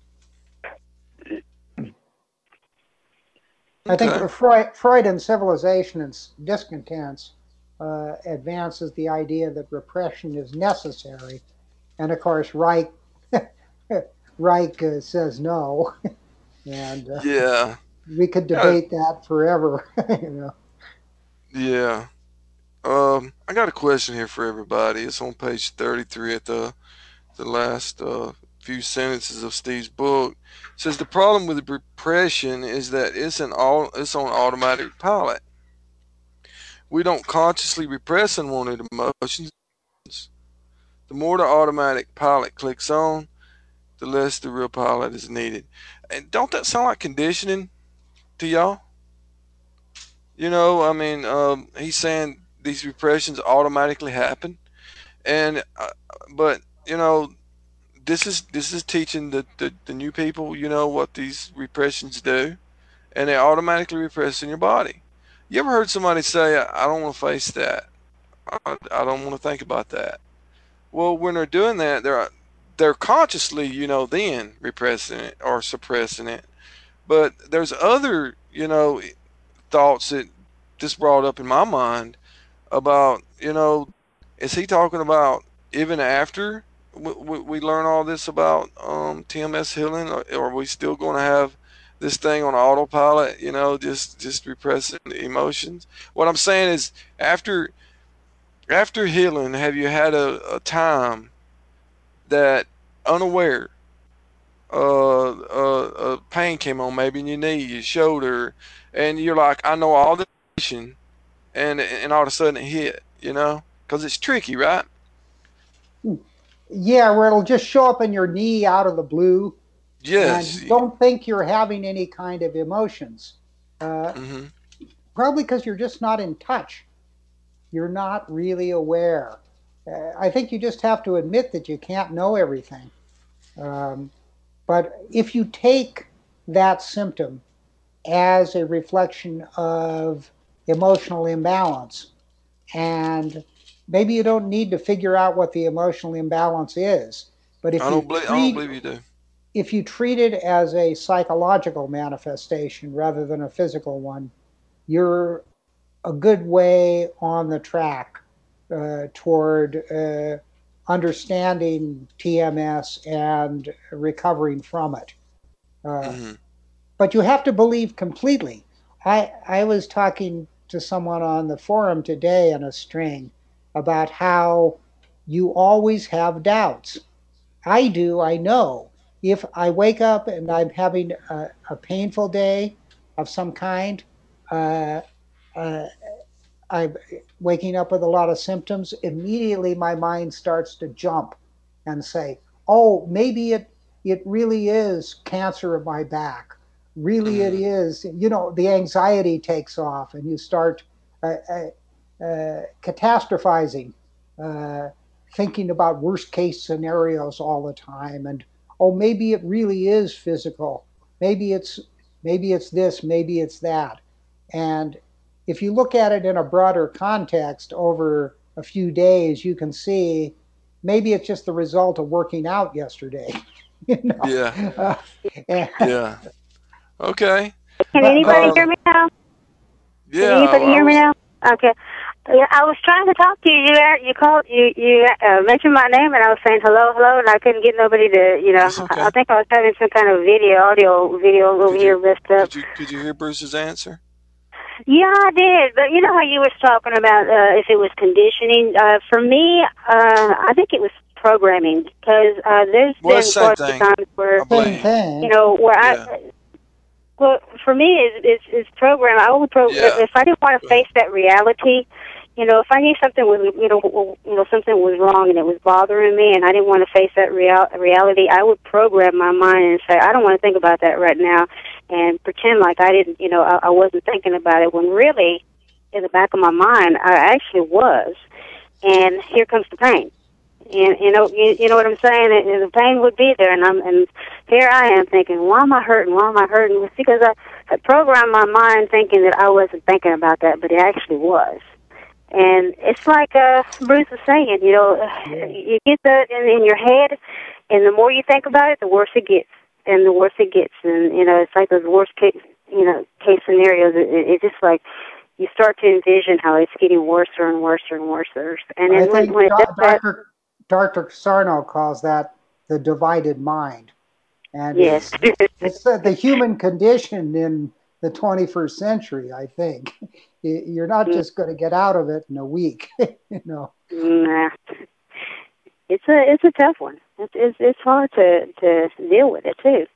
I think Okay. Freud, Freud in Civilization and Discontents uh, advances the idea that repression is necessary, and of course Reich Reich uh, says no, and uh, Yeah. we could Got debate that forever. you know. yeah. Um, I got a question here for everybody. It's on page thirty-three at the the last uh, few sentences of Steve's book. It says the problem with repression is that it's an all it's on automatic pilot. We don't consciously repress unwanted emotions. The more the automatic pilot clicks on, the less the real pilot is needed. And don't that sound like conditioning to y'all? You know, I mean, um, he's saying these repressions automatically happen, and uh, but you know, this is this is teaching the, the the new people, you know, what these repressions do, and they automatically repress in your body. You ever heard somebody say, "I don't want to face that. I, I don't want to think about that." Well, when they're doing that, they're they're consciously, you know, then repressing it or suppressing it. But there's other, you know, thoughts that just brought up in my mind about, you know, is he talking about even after we, we, we learn all this about um, T M S healing, or, or are we still going to have this thing on autopilot, you know, just just repressing the emotions? What I'm saying is, after after healing, have you had a, a time that unaware uh, uh, uh, pain came on, maybe in your knee, your shoulder, and you're like, I know all the information, and and all of a sudden it hit, you know, because it's tricky, right? Yeah, where it'll just show up in your knee out of the blue, and Yes. you don't think you're having any kind of emotions. Uh, Mm-hmm. Probably because you're just not in touch. You're not really aware. Uh, I think you just have to admit that you can't know everything. Um, but if you take that symptom as a reflection of emotional imbalance, and maybe you don't need to figure out what the emotional imbalance is, but if I you don't believe. I don't treat believe you do. if you treat it as a psychological manifestation rather than a physical one, you're a good way on the track uh, toward uh, understanding T M S and recovering from it. Uh, Mm-hmm. but you have to believe completely. I, I was talking to someone on the forum today in a string about how you always have doubts. I do, I know. If I wake up and I'm having a, a painful day of some kind, uh, uh, I'm waking up with a lot of symptoms, immediately my mind starts to jump and say, oh, maybe it, it really is cancer of my back. Really, it Mm-hmm. is. You know, the anxiety takes off and you start uh, uh, uh, catastrophizing, uh, thinking about worst case scenarios all the time. And oh, maybe it really is physical. Maybe it's maybe it's this, maybe it's that. And if you look at it in a broader context over a few days, you can see maybe it's just the result of working out yesterday. you know, Yeah. uh, and, Yeah. Okay. Can but but anybody the, hear Um. me now? Can Yeah. anybody I hear me was. now? Okay. Yeah, I was trying to talk to you. You a- you called you you uh, mentioned my name, and I was saying hello, hello, and I couldn't get nobody to. You know, It's I I okay. think I was having some kind of video, audio, video over Could you? here messed up. Could you? Could you hear Bruce's answer? Yeah, I did. But you know how you was talking about uh, if it was conditioning. Uh, for me, uh, I think it was programming because uh, there's Well, it's been the same quite a few thing. times where I same believe. you thing. know where I. Yeah. Well, for me, it's it's, it's program. I would pro Yeah. if I didn't want to Go ahead. face that reality. You know, if I knew something was, you know, w- you know, something was wrong and it was bothering me, and I didn't want to face that real reality, I would program my mind and say, I don't want to think about that right now, and pretend like I didn't, you know, I, I wasn't thinking about it. When really, in the back of my mind, I actually was. And here comes the pain. And you know, you, you know what I'm saying. And, and the pain would be there, and I'm, and here I am thinking, why am I hurting? Why am I hurting? It's because I, I programmed my mind thinking that I wasn't thinking about that, but it actually was. And it's like uh, Bruce was saying, you know, Yeah. you get that in, in your head, and the more you think about it, the worse it gets, and the worse it gets. And you know, it's like those worst case, you know, case scenarios. It, it, it's just like you start to envision how it's getting worse and worse and worse. And I then when, think when it does that, doctor doctor Sarno calls that the divided mind, and yes. it's it's the, the human condition in the twenty-first century. I think you're not just going to get out of it in a week. you know. Nah. It's a it's a tough one. It's it's, it's hard to to deal with it too.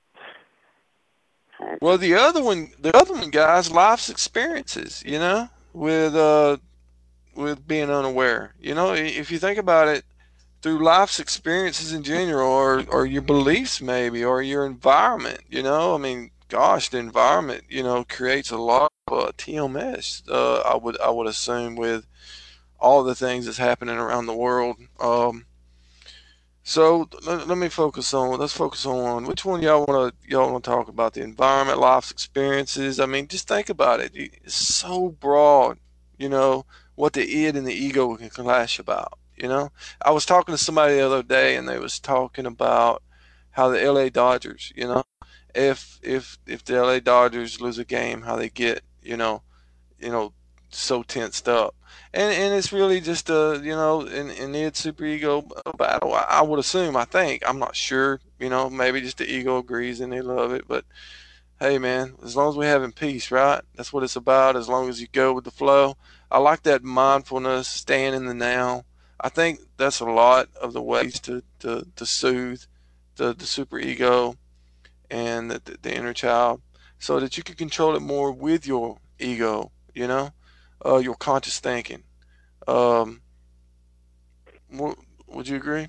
Uh, Well, the other one, the other one, guys, life's experiences. You know, with uh, with being unaware. You know, if you think about it, through life's experiences in general, or or your beliefs maybe, or your environment. You know, I mean, gosh, the environment, you know, creates a lot of uh, T M S. Uh, I would I would assume with all the things that's happening around the world. Um, so let, let me focus on. Let's focus on which one y'all want to y'all want to talk about, the environment, life's experiences. I mean, just think about it. It's so broad. You know what the id and the ego can clash about. You know, I was talking to somebody the other day, and they was talking about how the L A Dodgers. You know, if if if the L A Dodgers lose a game, how they get. You know, you know, so tensed up. And and it's really just a, you know, an, an id super ego battle. I, I would assume, I think, I'm not sure, you know, maybe just the ego agrees and they love it. But hey, man, as long as we're having peace, right? That's what it's about. As long as you go with the flow. I like that mindfulness, staying in the now. I think that's a lot of the ways to, to, to soothe the, the super ego and the, the, the inner child so that you can control it more with your ego, you know, uh, your conscious thinking. Um, w- would you agree?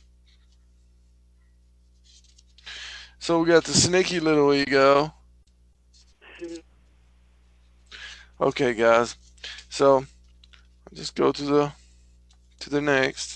So we got the sneaky little ego. Okay, guys. So I'll just go to the to the next.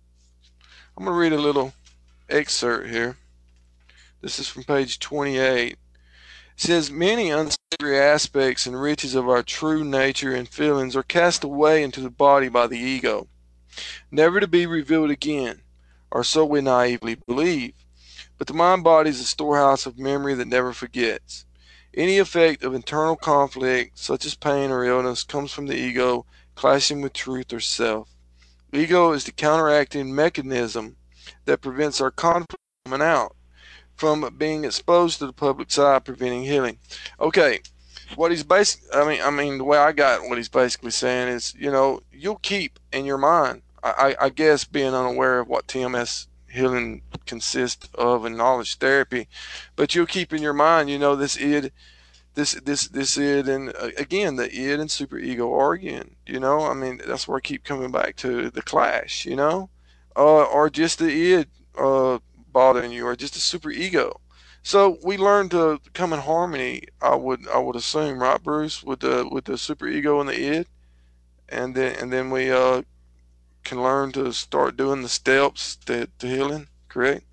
I'm gonna read a little excerpt here. This is from page twenty-eight. It says many unsavory aspects and riches of our true nature and feelings are cast away into the body by the ego, never to be revealed again, or so we naively believe. But the mind body is a storehouse of memory that never forgets. Any effect of internal conflict, such as pain or illness, comes from the ego clashing with truth or self. Ego is the counteracting mechanism that prevents our conflict coming out, from being exposed to the public's eye, preventing healing. Okay, what he's basic I mean I mean the way I got what he's basically saying is, you know, you'll keep in your mind, I, I, I guess being unaware of what T M S healing consists of and knowledge therapy, but you'll keep in your mind, you know, this id this this this id and uh, again the id and superego arguing, you know, I mean that's where I keep coming back to the clash, you know, uh, or just the id uh, bothering you, or just the superego. So we learn to come in harmony. I would I would assume, right, Bruce, with the with the superego and the id, and then and then we uh, can learn to start doing the steps to, to healing. Correct?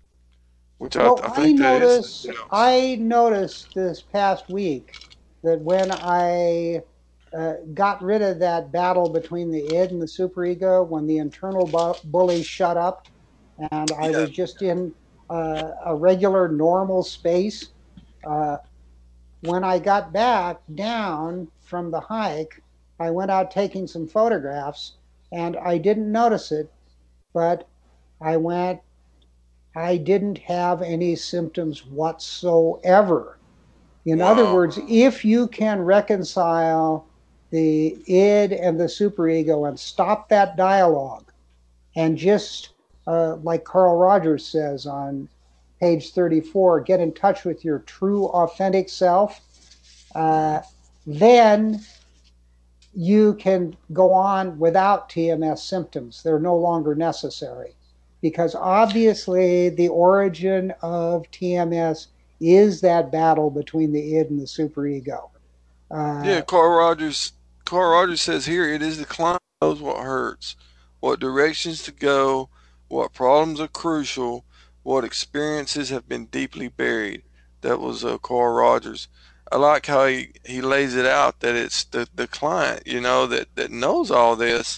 Which I, Well, I I think that is the notice steps. I noticed this past week that when I uh, got rid of that battle between the id and the superego, when the internal bu- bully shut up, and I Yeah. was just in uh, a regular normal space. Uh, when I got back down from the hike, I went out taking some photographs, and I didn't notice it, but I went I didn't have any symptoms whatsoever. In other Wow. words, if you can reconcile the id and the superego and stop that dialogue and just, uh, like Carl Rogers says on page thirty-four, get in touch with your true, authentic self, uh, then you can go on without T M S symptoms. They're no longer necessary because obviously the origin of T M S is that battle between the id and the superego. Yeah, Uh, Carl Rogers. Carl Rogers says here, it is the client who knows what hurts, what directions to go, what problems are crucial, what experiences have been deeply buried. That was uh, Carl Rogers. I like how he, he lays it out that it's the, the client, you know, that, that knows all this.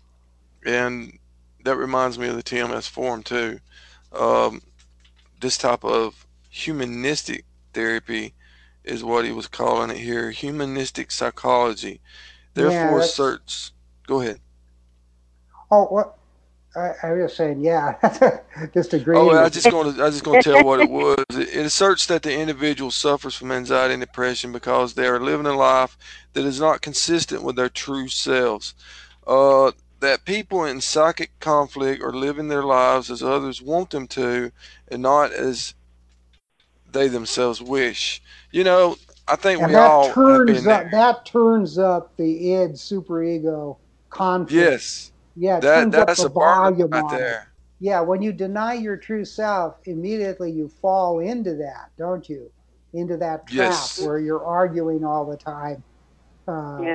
And that reminds me of the T M S forum, too. Um, this type of humanistic therapy is what he was calling it here, humanistic psychology. yeah, Therefore, that's. asserts. Go ahead. Oh, what I, I was saying, yeah, just Oh, agreeing I with just you. going to I just going to tell what it was. It, it asserts that the individual suffers from anxiety and depression because they are living a life that is not consistent with their true selves. Uh, that people in psychic conflict are living their lives as others want them to, and not as they themselves wish. You know, I think And we that all have turns been there. up that turns up the id superego conflict. Yes, Yeah, it that turns up that's the a burner volume right on it. there. yeah, when you deny your true self, immediately you fall into that, don't you? Into that trap Yes. where you're arguing all the time. Uh, Yeah.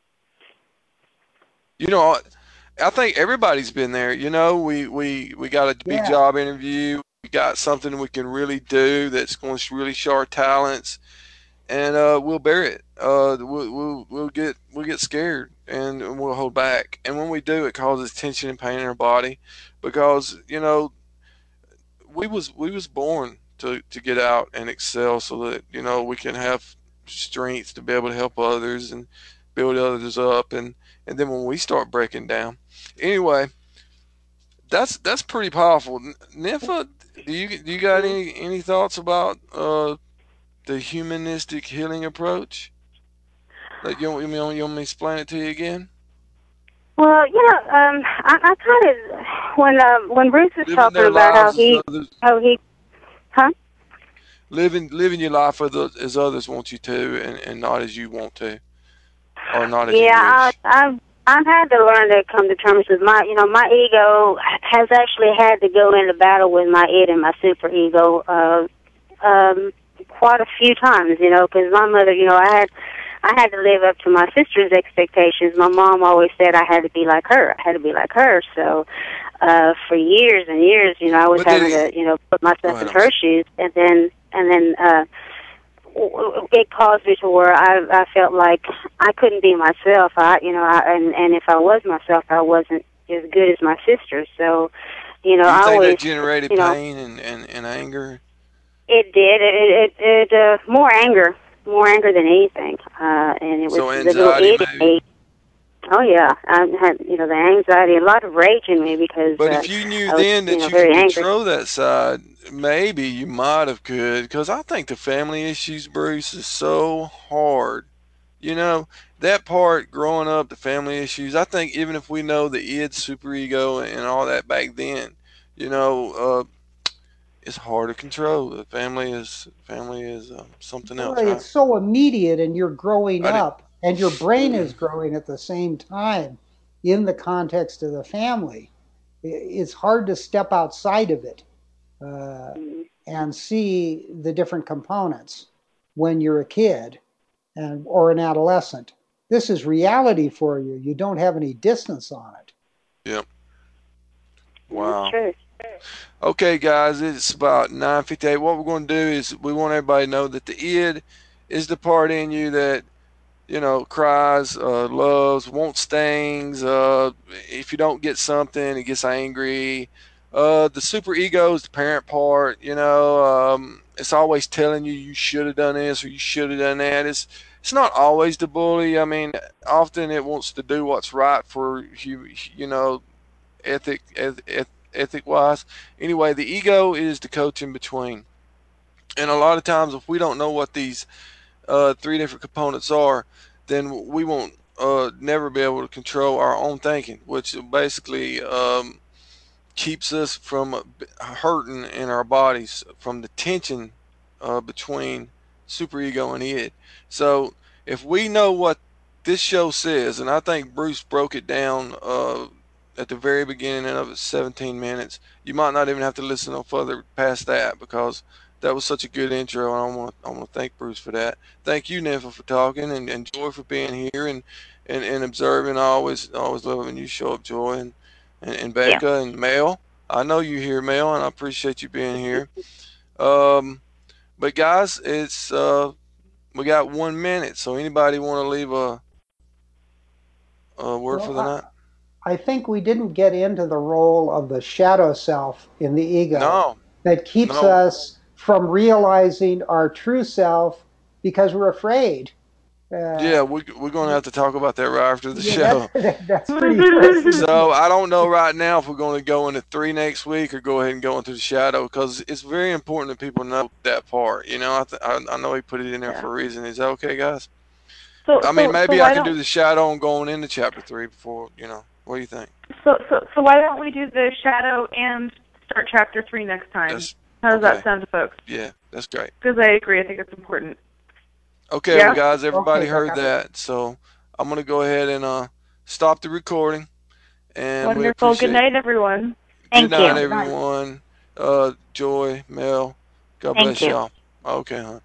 You know, I think everybody's been there. You know, we, we, we got a big yeah, job interview. We got something we can really do that's going to really show our talents, and uh, we'll bear it. Uh, we'll, we'll, we'll get we'll get scared and we'll hold back. And when we do, it causes tension and pain in our body, because you know we was we was born to, to get out and excel, so that you know we can have strength to be able to help others and build others up, and and then when we start breaking down, anyway, that's that's pretty powerful. Nifa, do you do you got Mhm. any any thoughts about uh, the humanistic healing approach? Like you, want- you, want, you want me to explain it to you again? Well, you know, um, I, I kind of when um, when Bruce was Living talking their about how lives as he others, how he huh? living living your life as, oth- as others want you to, and, and not as you want to, or not as you Yeah, I, wish. I've I've had to learn to come to terms with my, you know, my ego has actually had to go into battle with my id and my super ego, uh, um, quite a few times, you know, because my mother, you know, I had I had to live up to my sister's expectations. My mom always said I had to be like her. I had to be like her. So, uh, for years and years, you know, I was But did having he? to, you know, put Go myself ahead. in I'm her sorry. shoes, and then and then. uh it caused me to where I I felt like I couldn't be myself. I you know I, and and if I was myself, I wasn't as good as my sister. So, you know, Do you I think always that generated you know pain and, and, and anger? it did it it, it uh, more anger more anger than anything. Uh, and it was So the little anxiety, maybe. idiot. Oh yeah, I had you know the anxiety, a lot of rage in me because But uh, if you knew I was then you that know you could very angry. control that side, maybe you might have could. Because I think the family issues, Bruce, is so hard. You know, that part growing up, the family issues, I think even if we know the id, superego, and all that back then, you know, uh, it's hard to control. The family is family is um, something well, else, right? it's so immediate, and you're growing I did. up, and your brain is growing at the same time in the context of the family. It's hard to step outside of it uh, Mm-hmm. and see the different components when you're a kid and or an adolescent. This is reality for you. You don't have any distance on it. Yep. That's Wow. true. Okay, guys, it's about nine fifty-eight. What we're going to do is we want everybody to know that the id is the part in you that, you know, cries, uh, loves, wants things. Uh, if you don't get something, it gets angry. Uh, the super ego is the parent part. You know, um, it's always telling you you should have done this or you should have done that. It's it's not always the bully. I mean, often it wants to do what's right for you. You know, ethic eth- ethic wise. Anyway, the ego is the coach in between. And a lot of times, if we don't know what these uh, three different components are, then we won't uh, never be able to control our own thinking, which basically um, keeps us from hurting in our bodies from the tension uh, between superego and id. So if we know what this show says, and I think Bruce broke it down uh, at the very beginning of it, seventeen minutes. You might not even have to listen no further past that, because that was such a good intro, and I want I want to thank Bruce for that. Thank you, Nifa, for talking, and, and Joy for being here and, and, and observing. I always always love when you show up, Joy, and, and, and Yeah. Becca and Mel. I know you here, Mel, and I appreciate you being here. Um, but guys, it's uh, we got one minute, so anybody want to leave a, a word for Well, the night? I, I think we didn't get into the role of the shadow self in the ego No, that keeps no. us from realizing our true self because we're afraid. Uh, Yeah, we, we're going to have to talk about that right after the yeah, that's show. that's pretty crazy. So I don't know right now if we're going to go into three next week or go ahead and go into the shadow, because it's very important that people know that part. You know, I, th- I I know he put it in there Yeah. for a reason. Is that okay, guys? So I mean, so so maybe I why can do don't the shadow and going into chapter three before, you know. What do you think? so so so why don't we do the shadow and start chapter three next time? That's How does that okay. sound to folks? Yeah, that's great. Because I agree. I think it's important. Okay, well, Yeah. guys, Okay, everybody heard Becca. that, so I'm gonna go ahead and uh stop the recording, and we Wonderful. Good appreciate. night, everyone. Thank Good night, you. everyone. Uh, Joy, Mel, God Thank bless you. y'all. Okay, huh?